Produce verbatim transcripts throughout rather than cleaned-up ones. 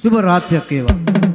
शुभ रात्रिයක් වේවා.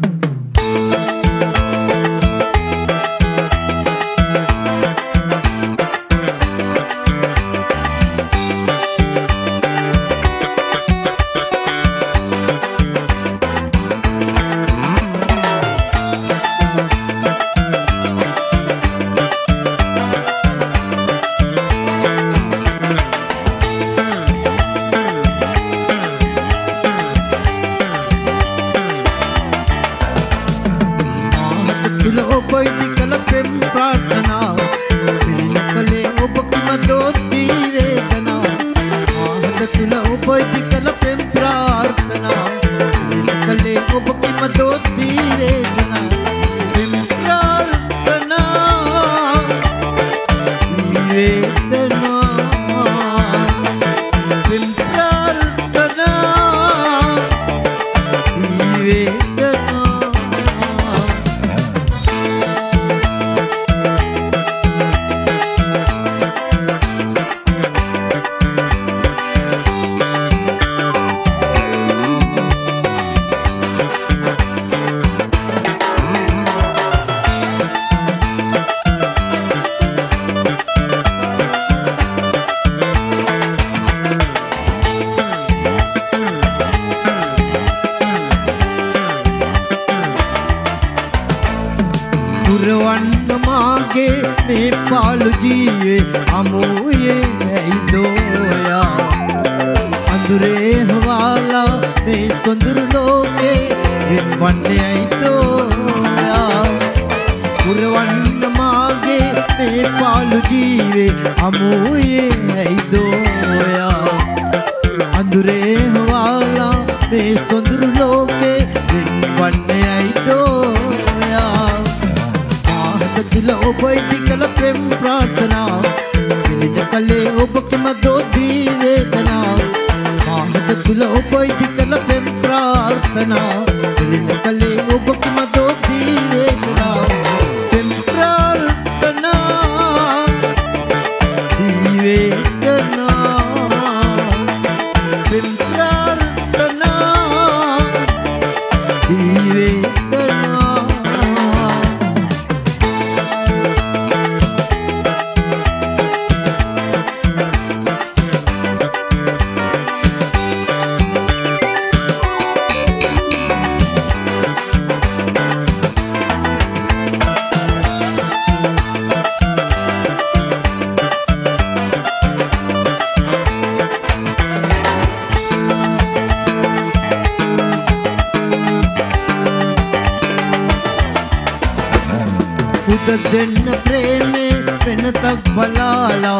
දෙන්න ප්‍රේමේ වෙනතක් බලාලා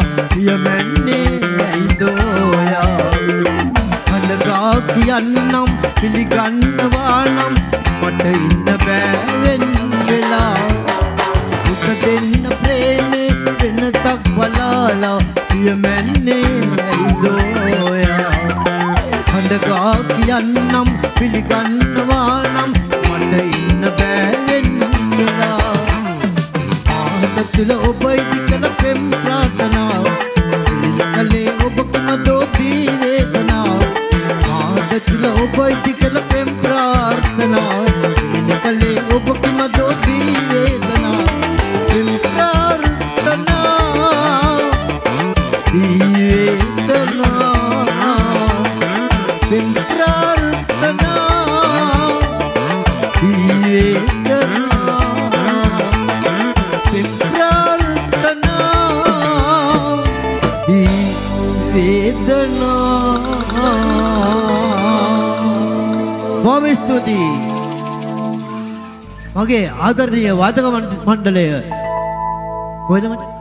යමන්නේ ඇයිදෝයා අනගා කියන්නම් පිළිගන්නවා නම් මට ඉන්න බෑ වෙන වෙලා උක දෙන්න ප්‍රේමේ වෙනතක් බලාලා යමන්නේ ඇයිදෝයා අනගා කියන්නම් පිළිගන්නවා නම් මට ඉන්න බෑ වෙන වෙලා तुला उबैदी कल प्रेम प्रार्थना कले उबकम दो वेदना तुला उबैदी कल प्रेम प्रार्थना कले उबकम दो वेदना प्रेम प्रार्थना वेदना प्रेम प्रार्थना वेदना බොහොම ස්තුතියි මගේ ආදරණීය වාදක මණ්ඩලය කොහෙද මට